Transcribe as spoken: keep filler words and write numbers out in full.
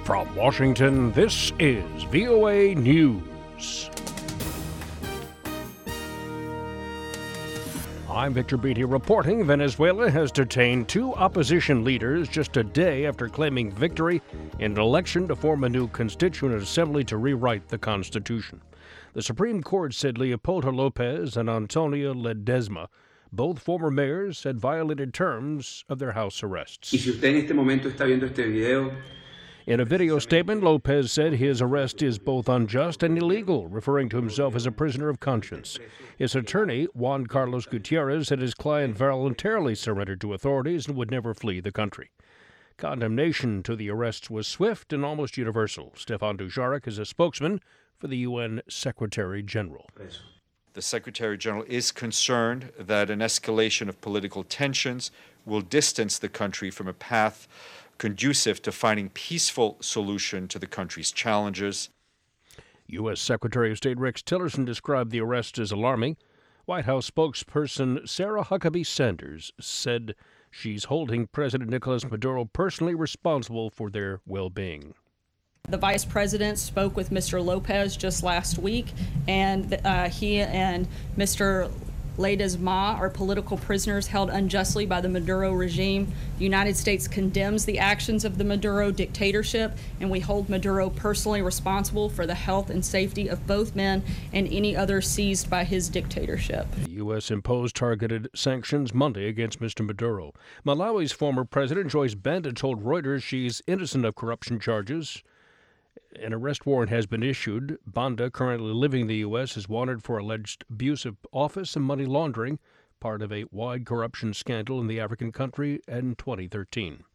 From Washington, this is V O A News. I'm Victor Beatty reporting Venezuela has detained two opposition leaders just a day after claiming victory in an election to form a new constituent assembly to rewrite the Constitution. The Supreme Court said Leopoldo Lopez and Antonio Ledesma, both former mayors, had violated terms of their house arrests. Y si usted en este momento está viendo este video, In a video statement, Lopez said his arrest is both unjust and illegal, referring to himself as a prisoner of conscience. His attorney, Juan Carlos Gutierrez, said his client voluntarily surrendered to authorities and would never flee the country. Condemnation to the arrests was swift and almost universal. Stefan Dujarric is a spokesman for the U N Secretary General. The Secretary General is concerned that an escalation of political tensions will distance the country from a path conducive to finding peaceful solution to the country's challenges. U S Secretary of State Rex Tillerson described the arrest as alarming. White House spokesperson Sarah Huckabee Sanders said she's holding President Nicolas Maduro personally responsible for their well-being. The vice president spoke with Mister Lopez just last week, and uh, he and Mister Ledesma are political prisoners held unjustly by the Maduro regime. The United States condemns the actions of the Maduro dictatorship, and we hold Maduro personally responsible for the health and safety of both men and any others seized by his dictatorship. The U S imposed targeted sanctions Monday against Mister Maduro. Malawi's former president, Joyce Banda, told Reuters she's innocent of corruption charges. An arrest warrant has been issued. Banda, currently living in the U S, is wanted for alleged abuse of office and money laundering, part of a wide corruption scandal in the African country in twenty thirteen.